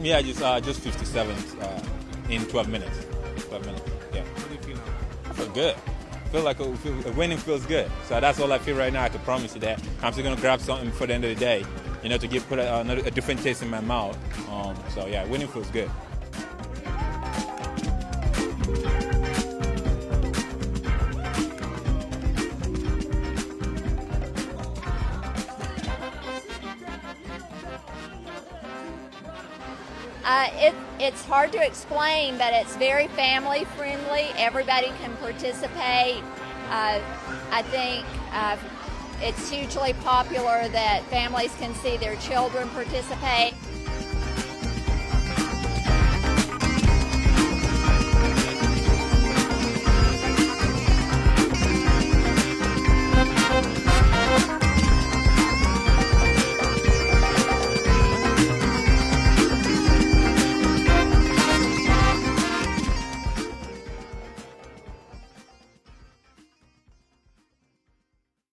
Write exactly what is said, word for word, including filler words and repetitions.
Yeah, just uh, just fifty-seventh uh, in twelve minutes. twelve minutes. Yeah. How do you feel now? I feel good. I feel like a, a winning feels good. So that's all I feel right now. I can promise you that. I'm still gonna grab something for the end of the day, you know, to give put a, another, a different taste in my mouth. Um, so yeah, winning feels good. Uh, it, it's hard to explain, but it's very family friendly. Everybody can participate. Uh, I think uh, it's hugely popular that families can see their children participate.